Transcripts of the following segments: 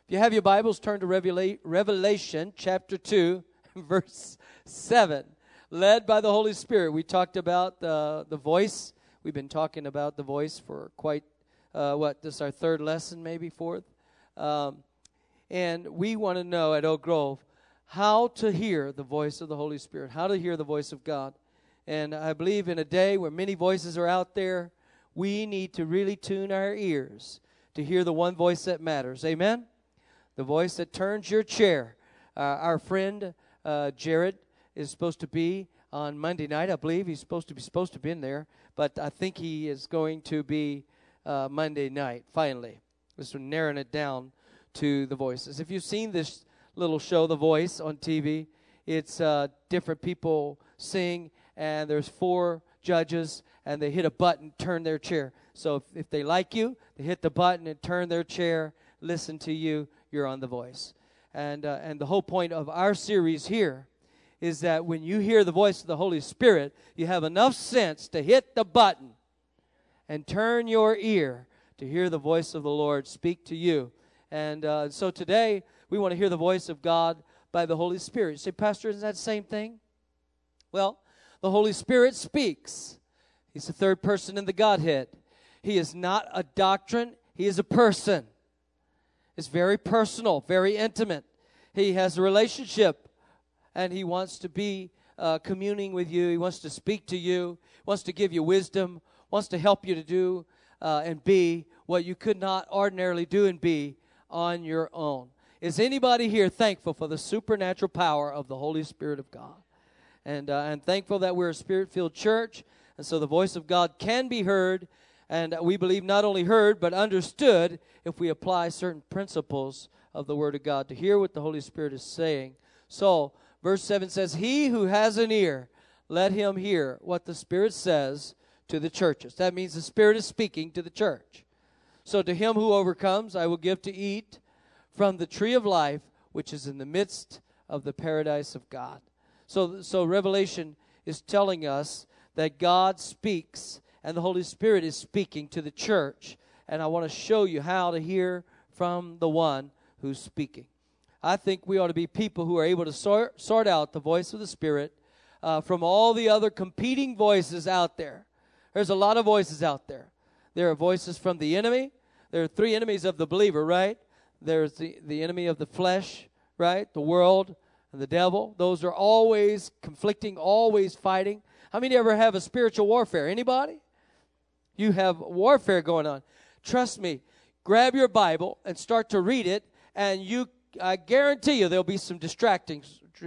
If you have your Bibles, turn to Revelation chapter 2, verse 7. Led by the Holy Spirit. We talked about the voice. We've been talking about the voice for quite, this is our third lesson, maybe fourth. And we want to know at Oak Grove how to hear the voice of the Holy Spirit, how to hear the voice of God. And I believe in a day where many voices are out there, we need to really tune our ears to hear the one voice that matters. Amen? The voice that turns your chair. Our friend Jared is supposed to be on Monday night. I believe he's supposed to be in there, but I think he is going to be Monday night. Finally, just narrowing it down to the voices. If you've seen this little show, The Voice, on TV, it's different people sing, and there's 4 judges, and they hit a button, turn their chair. So if they like you, they hit the button and turn their chair, listen to you. You're on The Voice. And the whole point of our series here is that when you hear the voice of the Holy Spirit, you have enough sense to hit the button and turn your ear to hear the voice of the Lord speak to you. And so today, we want to hear the voice of God by the Holy Spirit. You say, Pastor, isn't that the same thing? Well, the Holy Spirit speaks. He's the third person in the Godhead. He is not a doctrine. He is a person. It's very personal, very intimate. He has a relationship, and he wants to be communing with you. He wants to speak to you, wants to give you wisdom, wants to help you to do and be what you could not ordinarily do and be on your own. Is anybody here thankful for the supernatural power of the Holy Spirit of God? And thankful that we're a Spirit-filled church, and so the voice of God can be heard, and we believe not only heard, but understood if we apply certain principles of the Word of God to hear what the Holy Spirit is saying. So, verse 7 says, He who has an ear, let him hear what the Spirit says to the churches. That means the Spirit is speaking to the church. So, to him who overcomes, I will give to eat from the tree of life, which is in the midst of the paradise of God. So Revelation is telling us that God speaks, and the Holy Spirit is speaking to the church. And I want to show you how to hear from the one who's speaking. I think we ought to be people who are able to sort out the voice of the Spirit from all the other competing voices out there. There's a lot of voices out there. There are voices from the enemy. There are 3 enemies of the believer, right? There's the enemy of the flesh, right? The world and the devil. Those are always conflicting, always fighting. How many ever have a spiritual warfare? Anybody? You have warfare going on. Trust me, grab your Bible and start to read it, and I guarantee you there'll be some distracting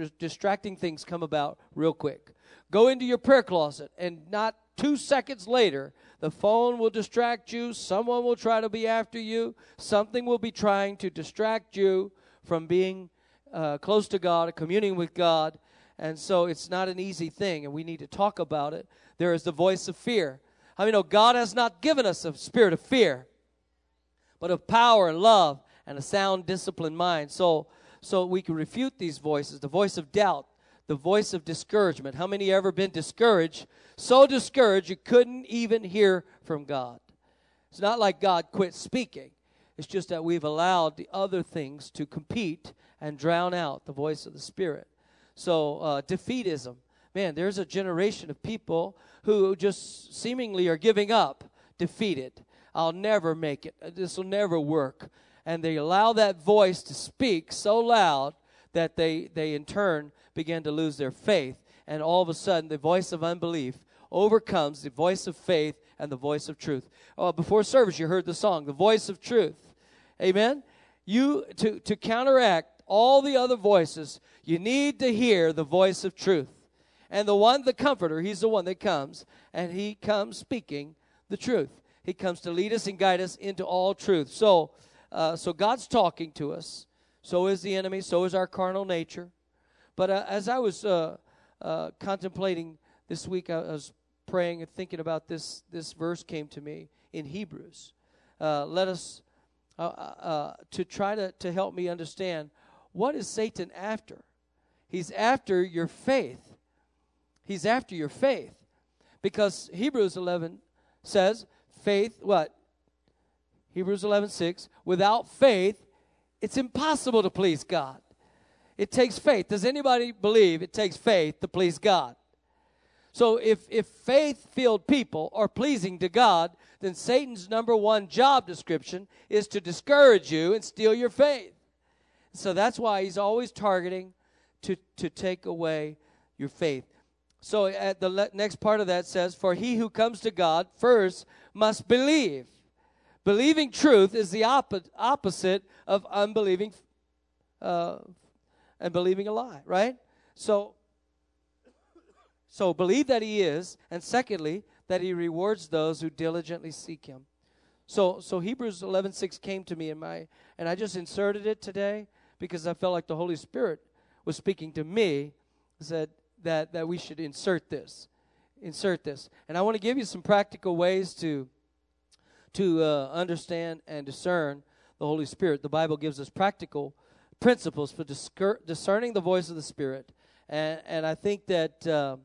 things come about real quick. Go into your prayer closet, and not 2 seconds later, the phone will distract you. Someone will try to be after you. Something will be trying to distract you from being close to God, communing with God. And so it's not an easy thing, and we need to talk about it. There is the voice of fear. I mean, God has not given us a spirit of fear, but of power and love and a sound, disciplined mind. So we can refute these voices. The voice of doubt, the voice of discouragement. How many ever been discouraged? So discouraged you couldn't even hear from God. It's not like God quit speaking. It's just that we've allowed the other things to compete and drown out the voice of the Spirit. So defeatism. Man, there's a generation of people who just seemingly are giving up, defeated. I'll never make it. This will never work. And they allow that voice to speak so loud that they in turn begin to lose their faith. And all of a sudden, the voice of unbelief overcomes the voice of faith and the voice of truth. Oh, before service, you heard the song, The Voice of Truth. Amen? To counteract all the other voices, you need to hear the voice of truth. And the Comforter, He's the one that comes, and He comes speaking the truth. He comes to lead us and guide us into all truth. So God's talking to us. So is the enemy. So is our carnal nature. But as I was contemplating this week, I was praying and thinking about this verse came to me in Hebrews. Let us to try to help me understand, what is Satan after? He's after your faith. He's after your faith. Because Hebrews 11 says, faith, what? Hebrews 11:6, without faith, it's impossible to please God. It takes faith. Does anybody believe it takes faith to please God? So if faith-filled people are pleasing to God, then Satan's number one job description is to discourage you and steal your faith. So that's why he's always targeting to take away your faith. So at the next part of that says, for he who comes to God first must believe. Believing truth is the opposite of unbelieving and believing a lie, right? So believe that he is, and secondly, that he rewards those who diligently seek him. So Hebrews 11:6 came to me and I just inserted it today because I felt like the Holy Spirit was speaking to me, said that we should insert this. And I want to give you some practical ways to understand and discern the Holy Spirit. The Bible gives us practical principles for discerning the voice of the Spirit, and I think that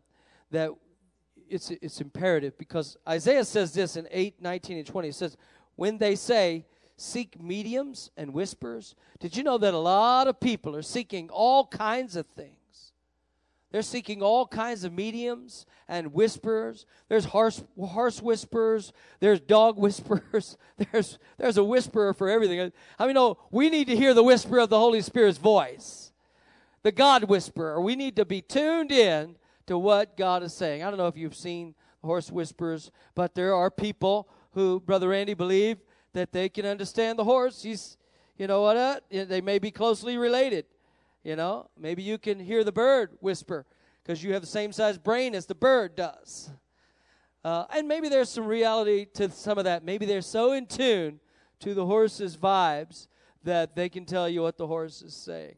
it's imperative, because Isaiah says this in 8:19 and 20. It says, when they say, seek mediums and whispers. Did you know that a lot of people are seeking all kinds of things? They're seeking all kinds of mediums and whisperers. There's horse whisperers. There's dog whisperers. There's a whisperer for everything. I mean, we need to hear the whisper of the Holy Spirit's voice, the God whisperer. We need to be tuned in to what God is saying. I don't know if you've seen horse whisperers, but there are people who, Brother Randy, believe that they can understand the horse. They may be closely related. Maybe you can hear the bird whisper because you have the same size brain as the bird does. And maybe there's some reality to some of that. Maybe they're so in tune to the horse's vibes that they can tell you what the horse is saying,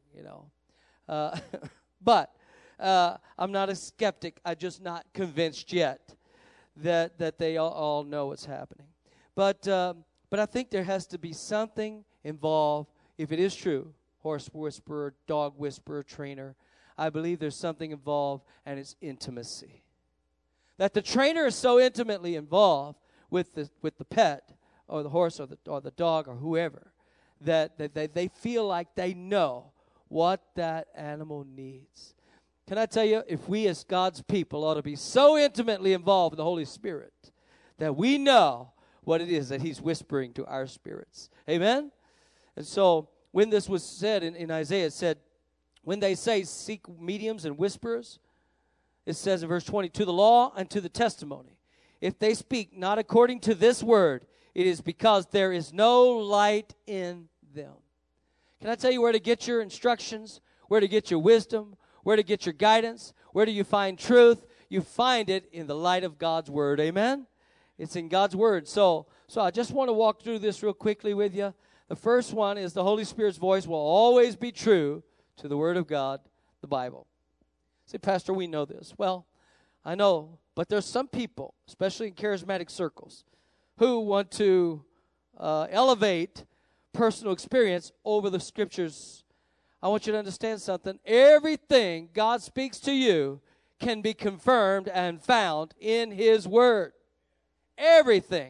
But I'm not a skeptic. I'm just not convinced yet that they all know what's happening. But I think there has to be something involved, if it is true, horse whisperer, dog whisperer, trainer. I believe there's something involved, and it's intimacy. That the trainer is so intimately involved with the pet or the horse or the dog or whoever that they feel like they know what that animal needs. Can I tell you, if we as God's people ought to be so intimately involved with the Holy Spirit that we know what it is that he's whispering to our spirits. Amen? And so when this was said in Isaiah, it said, when they say seek mediums and whisperers, it says in verse 20, to the law and to the testimony. If they speak not according to this word, it is because there is no light in them. Can I tell you where to get your instructions, where to get your wisdom, where to get your guidance? Where do you find truth? You find it in the light of God's word. Amen? It's in God's word. So I just want to walk through this real quickly with you. The first one is the Holy Spirit's voice will always be true to the word of God, the Bible. Say, Pastor, we know this. Well, I know, but there's some people, especially in charismatic circles, who want to elevate personal experience over the Scriptures. I want you to understand something. Everything God speaks to you can be confirmed and found in His Word. Everything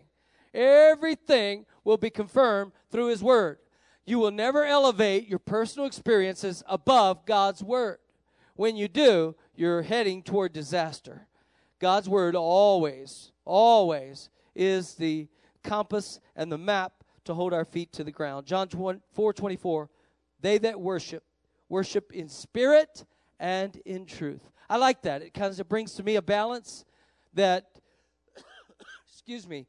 will be confirmed through His Word. You will never elevate your personal experiences above God's Word. When you do, you're heading toward disaster. God's Word always is the compass and the map to hold our feet to the ground. John 4:24, they that worship in spirit and in truth. I like that. It kind of brings to me a balance that, excuse me,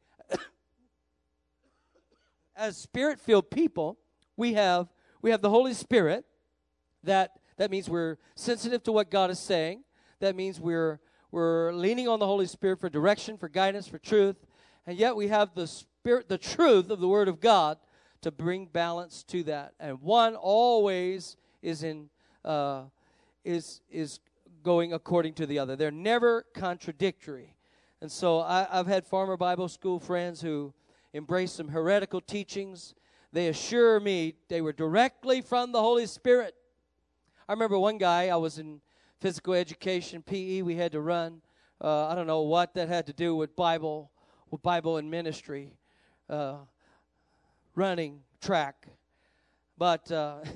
as spirit-filled people, we have the Holy Spirit. That means we're sensitive to what God is saying. That means we're leaning on the Holy Spirit for direction, for guidance, for truth. And yet we have the Spirit, the truth of the Word of God to bring balance to that. And one always is going according to the other. They're never contradictory. And so I've had former Bible school friends who embraced some heretical teachings. They assure me they were directly from the Holy Spirit. I remember one guy, I was in physical education, PE, we had to run. I don't know what that had to do with Bible and ministry, running track. But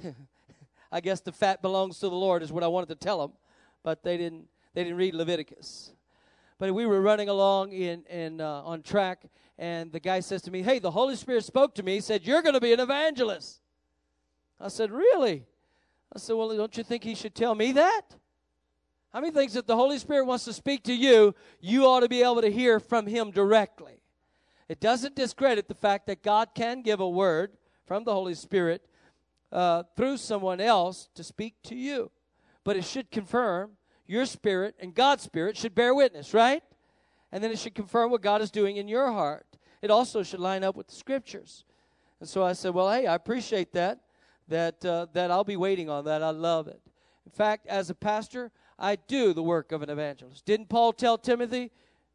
I guess the fat belongs to the Lord is what I wanted to tell them. But they didn't read Leviticus. But we were running along on track, and the guy says to me, "Hey, the Holy Spirit spoke to me. He said, you're going to be an evangelist." I said, "Really?" I said, "Well, don't you think he should tell me that?" How many thinks that the Holy Spirit wants to speak to you, you ought to be able to hear from him directly? It doesn't discredit the fact that God can give a word from the Holy Spirit through someone else to speak to you. But it should confirm your spirit, and God's spirit should bear witness, right? And then it should confirm what God is doing in your heart. It also should line up with the Scriptures. And so I said, "Well, hey, I appreciate that I'll be waiting on that. I love it." In fact, as a pastor, I do the work of an evangelist. Didn't Paul tell Timothy,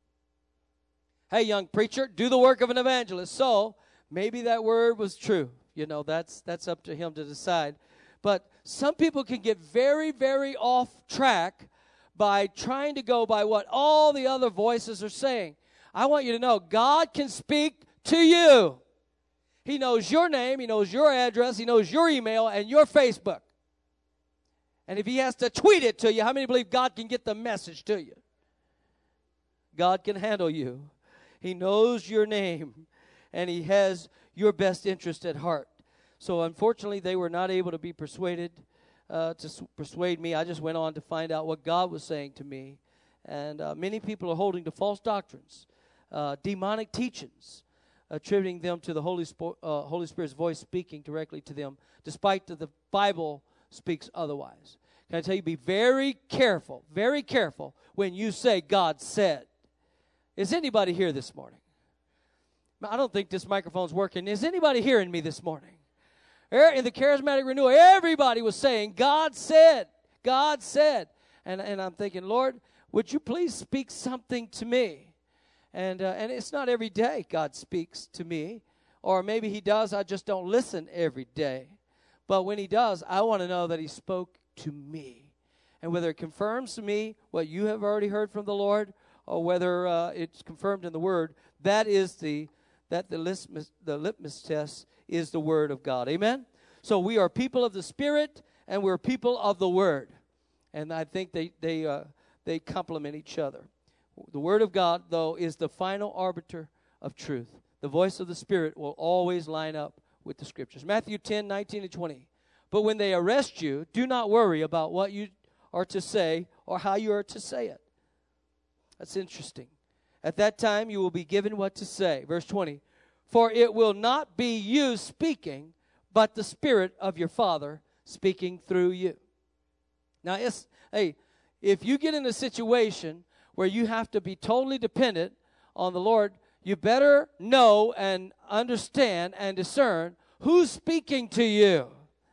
"Hey, young preacher, do the work of an evangelist"? So maybe that word was true. You know, that's up to him to decide. But some people can get very, very off track by trying to go by what all the other voices are saying. I want you to know God can speak to you. He knows your name, he knows your address, he knows your email and your Facebook. And if he has to tweet it to you, how many believe God can get the message to you? God can handle you. He knows your name, and he has your best interest at heart. So unfortunately, they were not able to be persuaded to persuade me. I just went on to find out what God was saying to me. And many people are holding to false doctrines, demonic teachings, attributing them to the Holy Spirit's voice speaking directly to them, despite the Bible speaks otherwise. Can I tell you, be very careful when you say God said. Is anybody here this morning? I don't think this microphone's working. Is anybody hearing me this morning? In the charismatic renewal, everybody was saying, God said, God said. And I'm thinking, Lord, would you please speak something to me? And it's not every day God speaks to me. Or maybe he does, I just don't listen every day. But when he does, I want to know that he spoke to me. And whether it confirms to me what you have already heard from the Lord, or whether it's confirmed in the Word, that is the litmus test is the Word of God. Amen? So we are people of the Spirit, and we're people of the Word. And I think they complement each other. The Word of God, though, is the final arbiter of truth. The voice of the Spirit will always line up with the Scriptures. Matthew 10:19 and 20. But when they arrest you, do not worry about what you are to say or how you are to say it. That's interesting. At that time you will be given what to say. Verse 20. For it will not be you speaking, but the Spirit of your Father speaking through you. Now, if you get in a situation where you have to be totally dependent on the Lord, you better know and understand and discern who's speaking to you.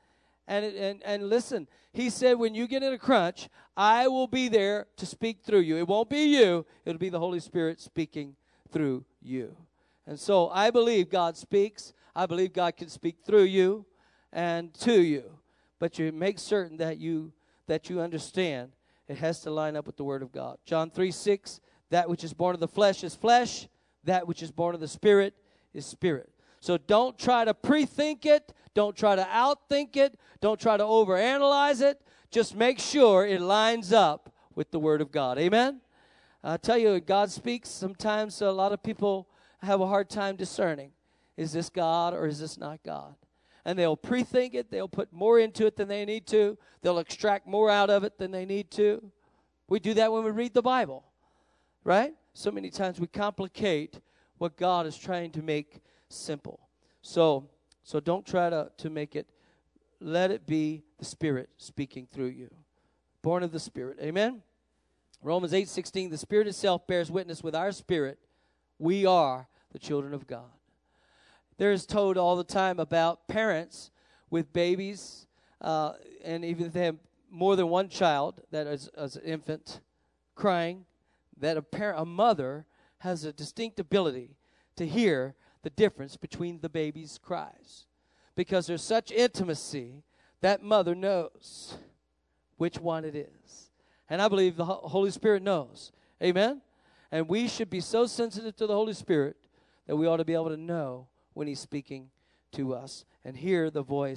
And listen, he said, when you get in a crunch, I will be there to speak through you. It won't be you. It'll be the Holy Spirit speaking through you. And so I believe God speaks. I believe God can speak through you and to you. But you make certain that you understand it has to line up with the Word of God. John 3:6, that which is born of the flesh is flesh. That which is born of the Spirit is spirit. So don't try to pre-think it. Don't try to outthink it. Don't try to overanalyze it. Just make sure it lines up with the Word of God. Amen? I tell you, God speaks. Sometimes a lot of people have a hard time discerning. Is this God or is this not God? And they'll pre-think it. They'll put more into it than they need to. They'll extract more out of it than they need to. We do that when we read the Bible, right? So many times we complicate what God is trying to make simple. So don't try to make it. Let it be the Spirit speaking through you. Born of the Spirit. Amen? Romans 8:16, the Spirit itself bears witness with our spirit. We are the children of God. There is told all the time about parents with babies, and even if they have more than one child that is as an infant crying, that a mother has a distinct ability to hear the difference between the baby's cries. Because there's such intimacy, that mother knows which one it is. And I believe the Holy Spirit knows. Amen? And we should be so sensitive to the Holy Spirit that we ought to be able to know when He's speaking to us and hear the voice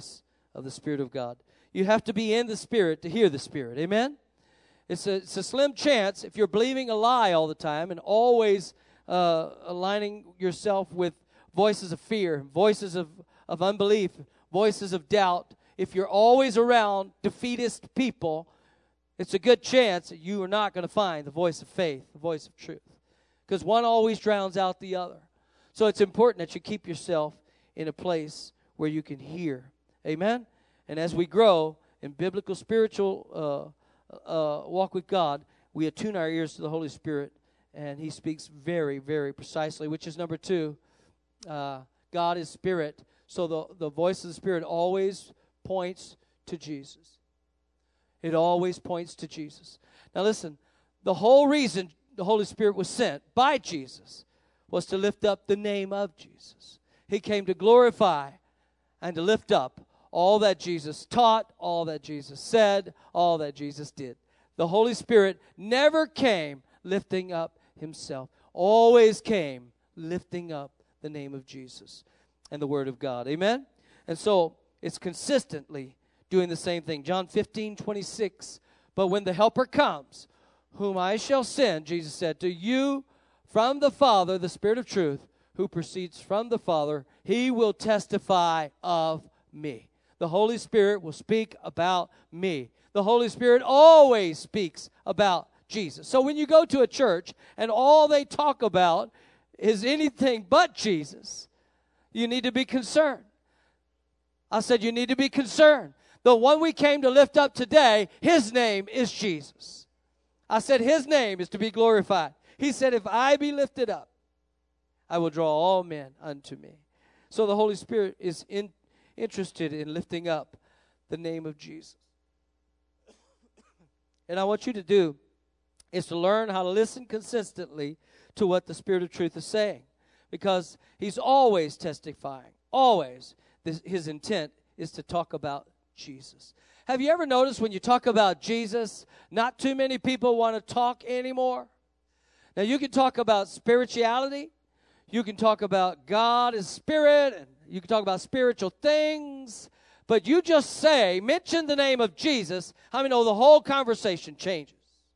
of the Spirit of God. You have to be in the Spirit to hear the Spirit. Amen? It's a slim chance if you're believing a lie all the time and always aligning yourself with voices of fear, voices of unbelief, voices of doubt. If you're always around defeatist people, it's a good chance that you are not going to find the voice of faith, the voice of truth. Because one always drowns out the other. So it's important that you keep yourself in a place where you can hear. Amen? And as we grow in biblical, spiritual walk with God, we attune our ears to the Holy Spirit, and He speaks very, very precisely, which is number 2. God is Spirit, so the voice of the Spirit always points to Jesus. It always points to Jesus. Now listen, the whole reason the Holy Spirit was sent by Jesus was to lift up the name of Jesus. He came to glorify and to lift up all that Jesus taught, all that Jesus said, all that Jesus did. The Holy Spirit never came lifting up Himself. Always came lifting up the name of Jesus and the Word of God. Amen? And so it's consistently doing the same thing. John 15:26. But when the Helper comes, whom I shall send, Jesus said, to you from the Father, the Spirit of truth, who proceeds from the Father, He will testify of me. The Holy Spirit will speak about me. The Holy Spirit always speaks about Jesus. So when you go to a church and all they talk about is anything but Jesus, you need to be concerned. I said you need to be concerned. The one we came to lift up today, His name is Jesus. I said His name is to be glorified. He said, if I be lifted up, I will draw all men unto me. So the Holy Spirit is interested in lifting up the name of Jesus. And I want you to do is to learn how to listen consistently to what the Spirit of truth is saying, because He's always testifying, always. His intent is to talk about Jesus. Have you ever noticed when you talk about Jesus, not too many people want to talk anymore? Now, you can talk about spirituality. You can talk about God as Spirit, and you can talk about spiritual things. But you just mention the name of Jesus, how many know the whole conversation changes?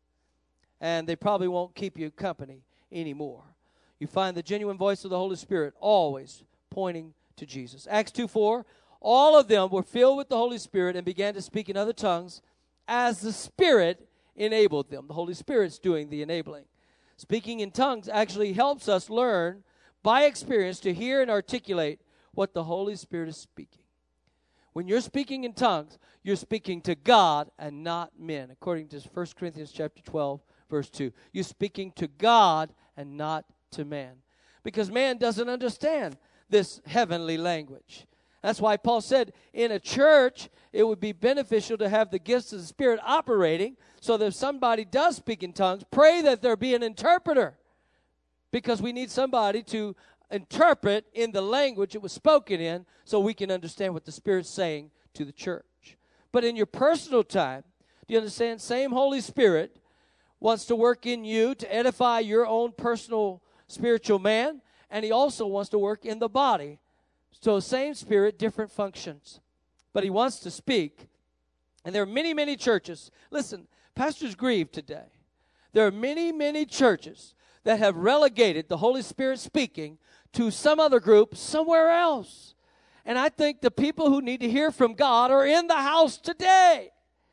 And they probably won't keep you company anymore. You find the genuine voice of the Holy Spirit always pointing to Jesus. Acts 2:4, all of them were filled with the Holy Spirit and began to speak in other tongues as the Spirit enabled them. The Holy Spirit's doing the enabling. Speaking in tongues actually helps us learn by experience to hear and articulate what the Holy Spirit is speaking. When you're speaking in tongues, you're speaking to God and not men, according to 1 Corinthians chapter 12, verse 2. You're speaking to God and not to man, because man doesn't understand this heavenly language. That's why Paul said in a church it would be beneficial to have the gifts of the Spirit operating, so that if somebody does speak in tongues, pray that there be an interpreter, because we need somebody to interpret in the language it was spoken in so we can understand what the Spirit's saying to the church. But in your personal time, do you understand? Same Holy Spirit wants to work in you to edify your own personal spiritual man, and He also wants to work in the body. So same Spirit, different functions. But He wants to speak. And there are many, many churches. Listen, pastors grieve today. There are many, many churches that have relegated the Holy Spirit speaking to some other group somewhere else. And I think the people who need to hear from God are in the house today.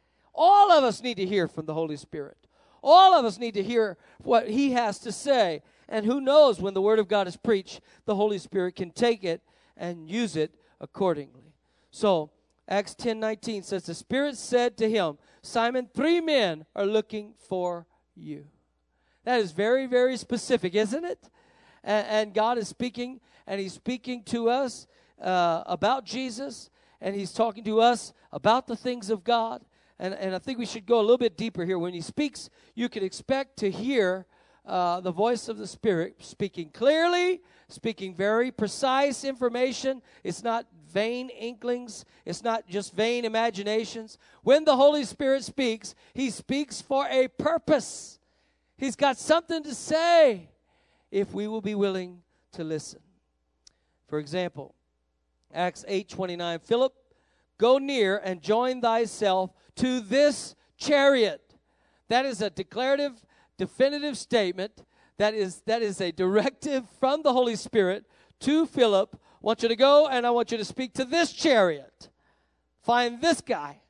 All of us need to hear from the Holy Spirit. All of us need to hear what He has to say. And who knows, when the Word of God is preached, the Holy Spirit can take it and use it accordingly. So, Acts 10:19 says, the Spirit said to him, Simon, 3 men are looking for you. That is very, very specific, isn't it? And God is speaking, and He's speaking to us about Jesus, and He's talking to us about the things of God. And I think we should go a little bit deeper here. When He speaks, you can expect to hear the voice of the Spirit speaking clearly, speaking very precise information. It's not vain inklings. It's not just vain imaginations. When the Holy Spirit speaks, He speaks for a purpose. He's got something to say if we will be willing to listen. For example, Acts 8:29, Philip go near and join thyself to this chariot. That is a declarative, definitive statement. That is a directive from the Holy Spirit to Philip. I want you to go, and I want you to speak to this chariot. Find this guy.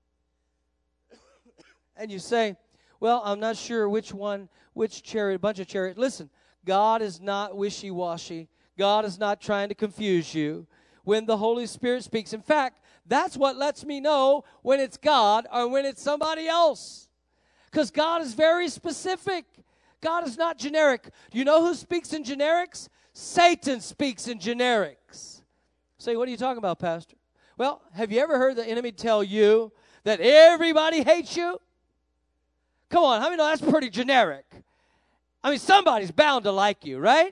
And you say, well, I'm not sure which chariot, a bunch of chariots. Listen, God is not wishy-washy. God is not trying to confuse you when the Holy Spirit speaks. In fact, that's what lets me know when it's God or when it's somebody else. Because God is very specific. God is not generic. Do you know who speaks in generics? Satan speaks in generics. Say, what are you talking about, Pastor? Well, have you ever heard the enemy tell you that everybody hates you? Come on, how many know that's pretty generic? I mean, somebody's bound to like you, right?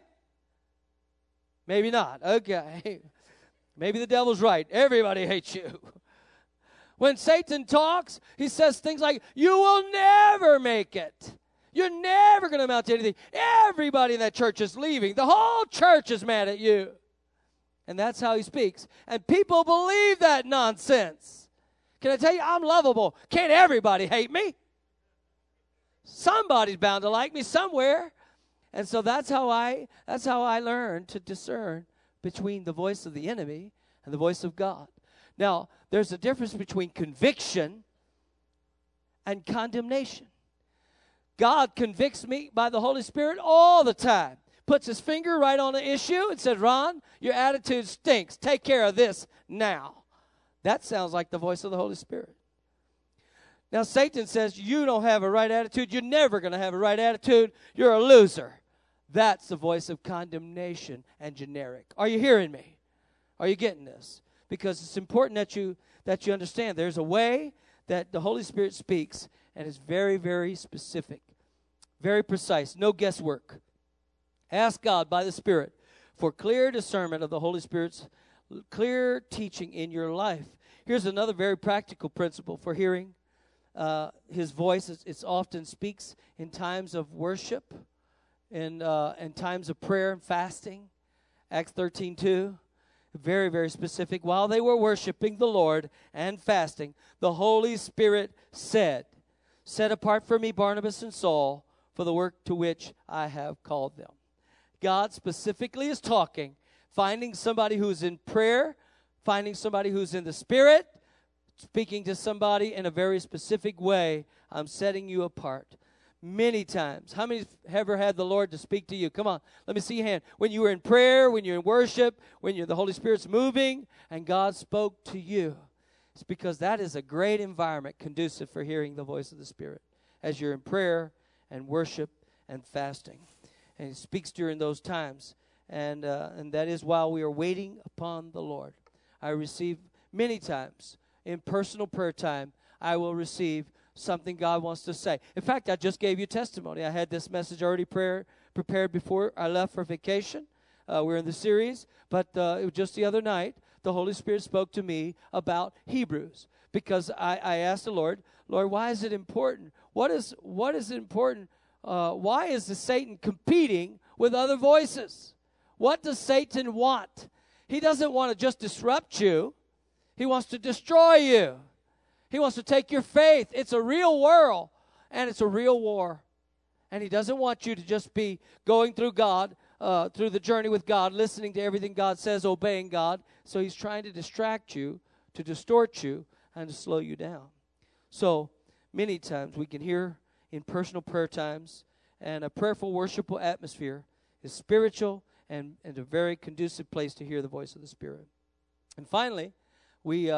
Maybe not. Okay. Maybe the devil's right. Everybody hates you. When Satan talks, he says things like, you will never make it. You're never going to amount to anything. Everybody in that church is leaving. The whole church is mad at you. And that's how he speaks. And people believe that nonsense. Can I tell you, I'm lovable. Can't everybody hate me? Somebody's bound to like me somewhere. And so that's how I learned to discern between the voice of the enemy and the voice of God. Now, there's a difference between conviction and condemnation. God convicts me by the Holy Spirit all the time. Puts his finger right on the issue and says, Ron, your attitude stinks. Take care of this now. That sounds like the voice of the Holy Spirit. Now, Satan says, you don't have a right attitude. You're never going to have a right attitude. You're a loser. That's the voice of condemnation and generic. Are you hearing me? Are you getting this? Because it's important that you understand there's a way that the Holy Spirit speaks, and it's very, very specific, very precise, no guesswork. Ask God by the Spirit for clear discernment of the Holy Spirit's clear teaching in your life. Here's another very practical principle for hearing his voice. It often speaks in times of worship and times of prayer and fasting. Acts 13:2. Very, very specific. While they were worshiping the Lord and fasting, the Holy Spirit said, set apart for me Barnabas and Saul for the work to which I have called them. God specifically is talking, finding somebody who's in prayer, finding somebody who's in the Spirit, speaking to somebody in a very specific way. I'm setting you apart. Many times. How many have ever had the Lord to speak to you? Come on, let me see your hand. When you were in prayer, when you're in worship, when the Holy Spirit's moving, and God spoke to you. It's because that is a great environment conducive for hearing the voice of the Spirit as you're in prayer and worship and fasting. And he speaks during those times. And that is while we are waiting upon the Lord. I receive many times in personal prayer time, I will receive something God wants to say. In fact, I just gave you testimony. I had this message already prepared before I left for vacation. We're in the series, but it was just the other night, the Holy Spirit spoke to me about Hebrews because I asked the Lord, why is it important? What is important? Why is the Satan competing with other voices? What does Satan want? He doesn't want to just disrupt you. He wants to destroy you. He wants to take your faith. It's a real world, and it's a real war. And he doesn't want you to just be going through God, through the journey with God, listening to everything God says, obeying God. So he's trying to distract you, to distort you, and to slow you down. So many times we can hear in personal prayer times, and a prayerful, worshipful atmosphere is spiritual and a very conducive place to hear the voice of the Spirit. And finally, we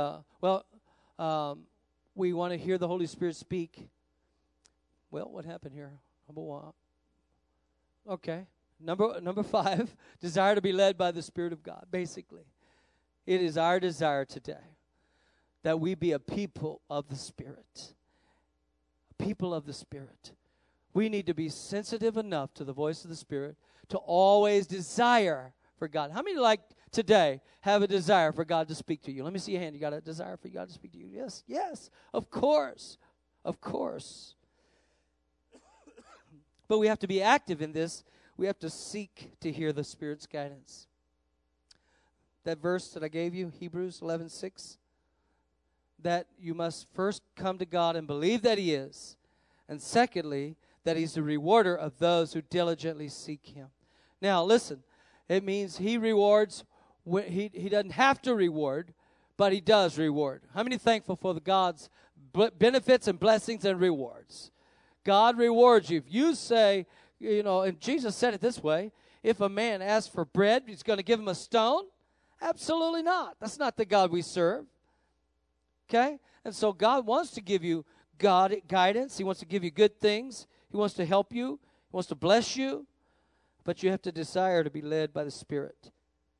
want to hear the Holy Spirit speak. Well, what happened here? Number one. Okay. Number 5, desire to be led by the Spirit of God. Basically, it is our desire today that we be a people of the Spirit. A people of the Spirit. We need to be sensitive enough to the voice of the Spirit to always desire for God. How many like today have a desire for God to speak to you? Let me see your hand. You got a desire for God to speak to you? Yes, of course. But we have to be active in this. We have to seek to hear the Spirit's guidance. That verse that I gave you, Hebrews 11:6, that you must first come to God and believe that He is. And secondly, that He's the rewarder of those who diligently seek Him. Now, listen, it means He rewards. He doesn't have to reward, but He does reward. How many thankful for the God's benefits and blessings and rewards? God rewards you. If you say, and Jesus said it this way, if a man asks for bread, He's going to give him a stone? Absolutely not. That's not the God we serve. Okay? And so God wants to give you guidance. He wants to give you good things. He wants to help you. He wants to bless you. But you have to desire to be led by the Spirit.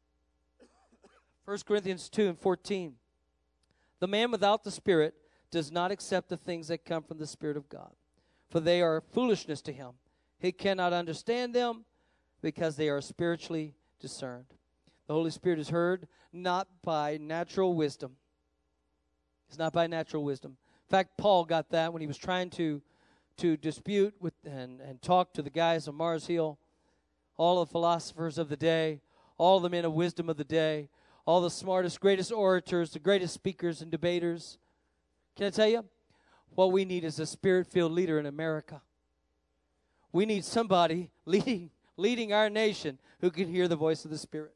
1 Corinthians 2:14. The man without the Spirit does not accept the things that come from the Spirit of God, for they are foolishness to him. He cannot understand them because they are spiritually discerned. The Holy Spirit is heard not by natural wisdom. It's not by natural wisdom. In fact, Paul got that when he was trying to dispute with and talk to the guys on Mars Hill, all the philosophers of the day, all the men of wisdom of the day, all the smartest, greatest orators, the greatest speakers and debaters. Can I tell you? What we need is a Spirit-filled leader in America. We need somebody leading our nation who can hear the voice of the Spirit.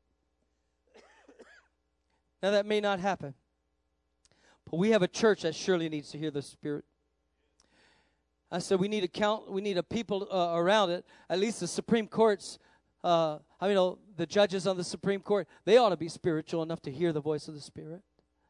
Now, that may not happen. But we have a church that surely needs to hear the Spirit. I said we need a people around it. At least the Supreme Court's, the judges on the Supreme Court, they ought to be spiritual enough to hear the voice of the Spirit.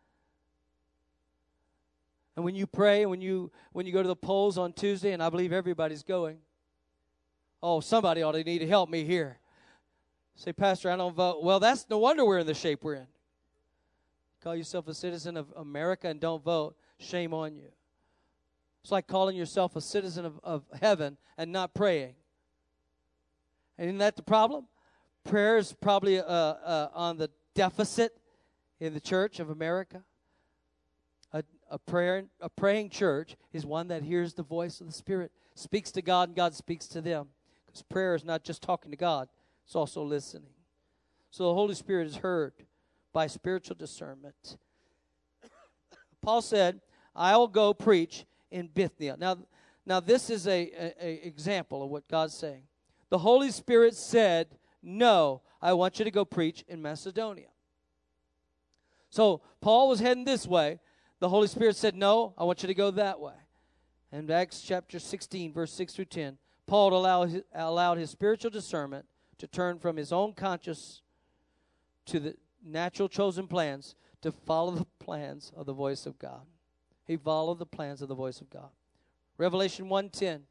And when you pray, when you go to the polls on Tuesday, and I believe everybody's going, somebody ought to need to help me here. Say, Pastor, I don't vote. Well, that's no wonder we're in the shape we're in. Call yourself a citizen of America and don't vote. Shame on you. It's like calling yourself a citizen of heaven and not praying. And isn't that the problem? Prayer is probably on the deficit in the church of America. A praying church is one that hears the voice of the Spirit, speaks to God, and God speaks to them. Because prayer is not just talking to God, it's also listening. So the Holy Spirit is heard by spiritual discernment. Paul said, I will go preach in Bithynia. Now this is a example of what God's saying. The Holy Spirit said, no, I want you to go preach in Macedonia. So Paul was heading this way. The Holy Spirit said, no, I want you to go that way. And Acts chapter 16, verse 6 through 10, Paul allowed his spiritual discernment to turn from his own conscience to the natural chosen plans to follow the plans of the voice of God. He followed the plans of the voice of God. Revelation 1:10.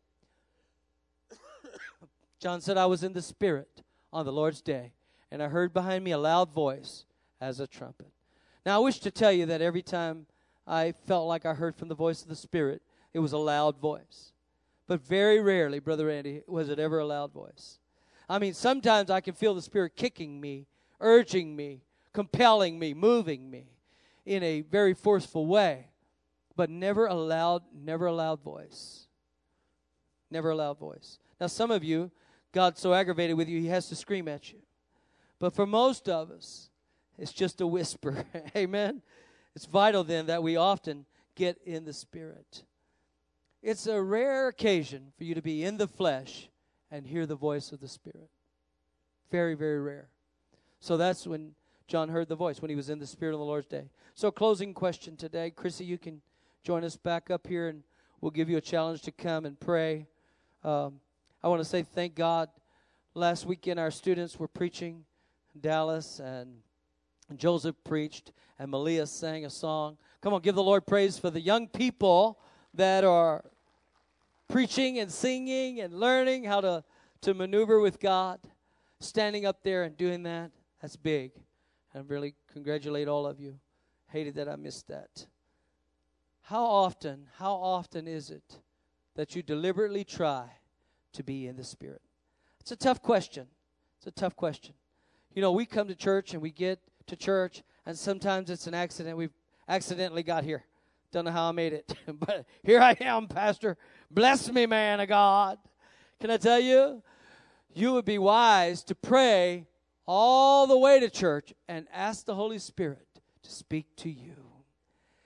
John said, I was in the Spirit on the Lord's day, and I heard behind me a loud voice as a trumpet. Now, I wish to tell you that every time I felt like I heard from the voice of the Spirit, it was a loud voice. But very rarely, Brother Randy, was it ever a loud voice. I mean, sometimes I can feel the Spirit kicking me, urging me, compelling me, moving me in a very forceful way. But never a loud voice. Never a loud voice. Now, some of you, God's so aggravated with you, He has to scream at you. But for most of us, it's just a whisper. Amen? It's vital then that we often get in the Spirit. It's a rare occasion for you to be in the flesh and hear the voice of the Spirit. Very, very rare. So that's when John heard the voice, when he was in the Spirit on the Lord's day. So closing question today. Chrissy, you can join us back up here, and we'll give you a challenge to come and pray. I want to say thank God. Last weekend our students were preaching in Dallas, and Joseph preached, and Malia sang a song. Come on, give the Lord praise for the young people that are preaching and singing and learning how to maneuver with God. Standing up there and doing that, that's big. And I really congratulate all of you. Hated that I missed that. How often is it that you deliberately try to be in the Spirit? It's a tough question. It's a tough question. You know, we come to church and we get to church, and sometimes it's an accident. We've accidentally got here. Don't know how I made it. But here I am, Pastor. Bless me, man of God. Can I tell you? You would be wise to pray all the way to church and ask the Holy Spirit to speak to you.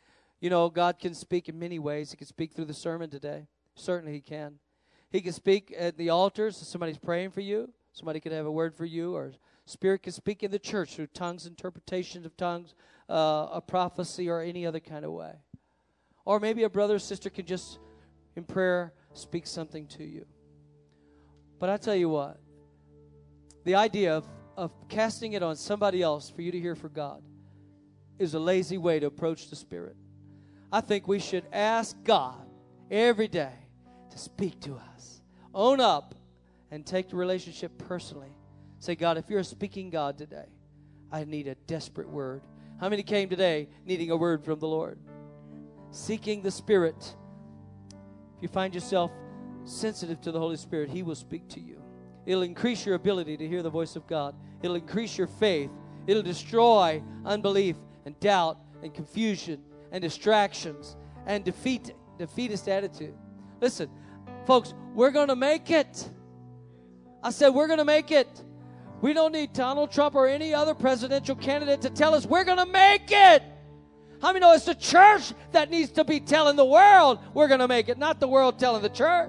You know, God can speak in many ways. He can speak through the sermon today. Certainly He can. He can speak at the altars. Somebody's praying for you. Somebody could have a word for you. Or Spirit can speak in the church through tongues, interpretations of tongues, a prophecy, or any other kind of way. Or maybe a brother or sister can just, in prayer, speak something to you. But I tell you what, the idea of casting it on somebody else for you to hear from God is a lazy way to approach the Spirit. I think we should ask God every day to speak to us. Own up and take the relationship personally. Say, God, if you're a speaking God today, I need a desperate word. How many came today needing a word from the Lord? Seeking the Spirit. If you find yourself sensitive to the Holy Spirit, He will speak to you. It'll increase your ability to hear the voice of God. It'll increase your faith. It'll destroy unbelief and doubt and confusion and distractions and defeatist attitude. Listen, folks, we're going to make it. I said we're going to make it. We don't need Donald Trump or any other presidential candidate to tell us we're going to make it. How many know it's the church that needs to be telling the world we're going to make it, not the world telling the church?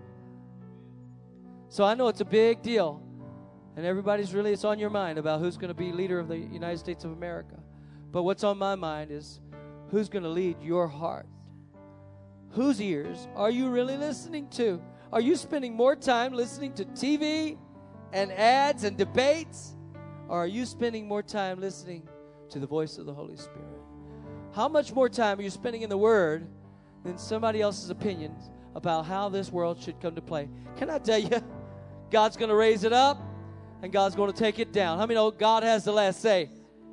So I know it's a big deal, and it's on your mind about who's going to be leader of the United States of America. But what's on my mind is who's going to lead your heart? Whose ears are you really listening to? Are you spending more time listening to TV and ads and debates? Or are you spending more time listening to the voice of the Holy Spirit? How much more time are you spending in the Word than somebody else's opinions about how this world should come to play? Can I tell you, God's going to raise it up and God's going to take it down. How many know God has the last say?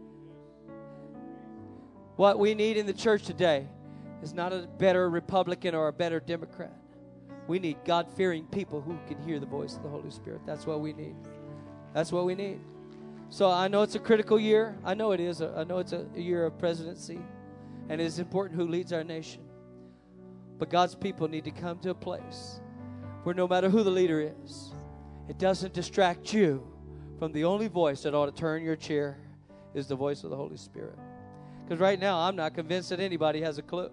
What we need in the church today is not a better Republican or a better Democrat. We need God-fearing people who can hear the voice of the Holy Spirit. That's what we need. That's what we need. So I know it's a critical year. I know it is. I know it's a year of presidency. And it is important who leads our nation. But God's people need to come to a place where no matter who the leader is, it doesn't distract you from the only voice that ought to turn your chair is the voice of the Holy Spirit. Because right now, I'm not convinced that anybody has a clue.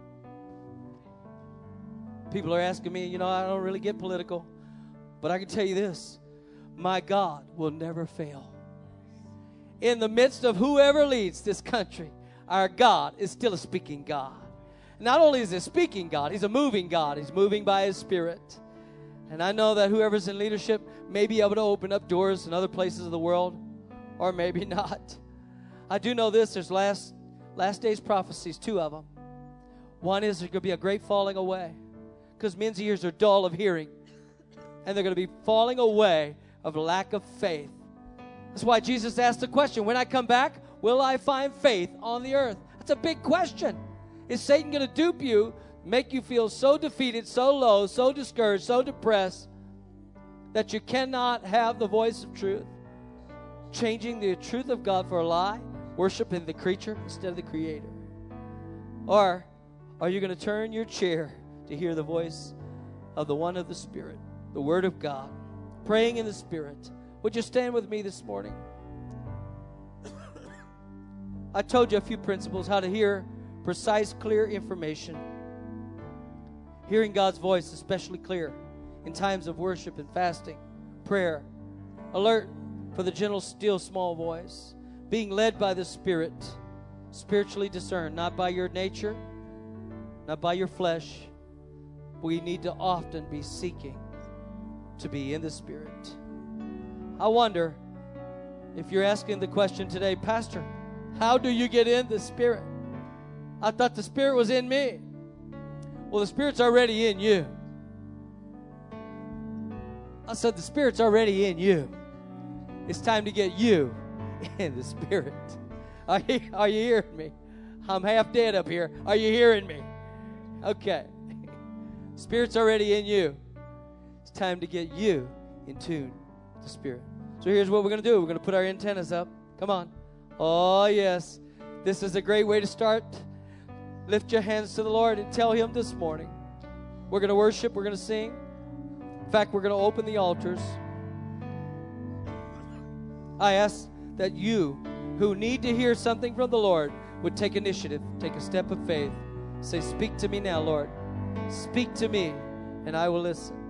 People are asking me, I don't really get political. But I can tell you this, my God will never fail. In the midst of whoever leads this country, our God is still a speaking God. Not only is He a speaking God, He's a moving God. He's moving by His Spirit. And I know that whoever's in leadership may be able to open up doors in other places of the world, or maybe not. I do know this, there's last days prophecies, 2 of them. One is there's going to be a great falling away because men's ears are dull of hearing, and they're going to be falling away of lack of faith. That's why Jesus asked the question, when I come back, will I find faith on the earth? That's a big question. Is Satan going to dupe you, make you feel so defeated, so low, so discouraged, so depressed that you cannot have the voice of truth? Changing the truth of God for a lie, worshiping the creature instead of the Creator? Or are you going to turn your chair to hear the voice of the one of the Spirit, the Word of God, praying in the Spirit? Would you stand with me this morning? I told you a few principles, how to hear precise, clear information. Hearing God's voice especially clear in times of worship and fasting, prayer. Alert for the gentle, still, small voice. Being led by the Spirit, spiritually discerned, not by your nature, not by your flesh. We need to often be seeking to be in the Spirit. I wonder if you're asking the question today, Pastor, how do you get in the Spirit? I thought the Spirit was in me. Well, the Spirit's already in you. I said the Spirit's already in you. It's time to get you in the Spirit. Are you hearing me? I'm half dead up here. Are you hearing me? Okay. Spirit's already in you. It's time to get you in tune with the Spirit. So here's what we're going to do. We're going to put our antennas up. Come on. Oh, yes. This is a great way to start. Lift your hands to the Lord and tell Him this morning. We're going to worship. We're going to sing. In fact, we're going to open the altars. I ask that you who need to hear something from the Lord would take initiative, take a step of faith, Say, speak to me now, Lord. Speak to me, and I will listen.